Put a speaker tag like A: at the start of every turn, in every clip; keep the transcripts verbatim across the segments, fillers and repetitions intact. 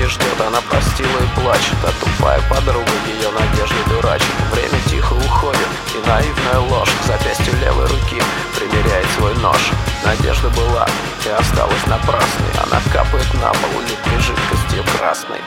A: ждет, она простила и плачет, а тупая подруга ее надежды дурачит. Время тихо уходит, и наивная ложь к запястью левой руки примеряет свой нож. Надежда была и осталась напрасной, она капает на пол липкой жидкостью красной.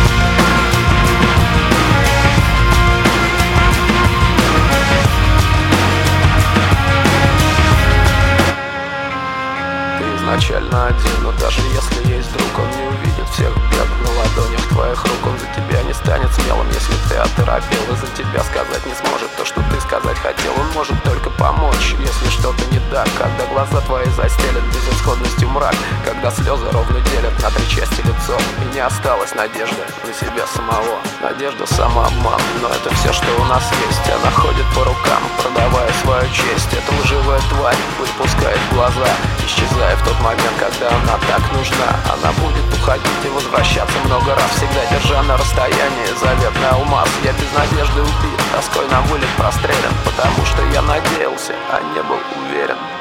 A: Изначально один, но даже если есть друг, он не увидит всех бед на ладонях твоих рук. Он за тебя не станет смелым, если ты оторопел, и за тебя сказать не сможет то, что ты сказать хотел. Он может только помочь, если что-то не так, когда глаза твои застелят безысходностью мрак, когда слезы ровно делят на три части лицо, и не осталось надежды на себя самого. Надежда — самообман, но это все, что у нас есть. Она ходит по рукам, продавая свою честь. Эта лживая тварь выпускает глаза, исчезая в тот момент, когда она так нужна. Она будет уходить и возвращаться много раз, всегда держа на расстоянии заветный алмаз. Я без надежды убит, тоской на вылет прострелен, потому что я надеялся, а не был уверен.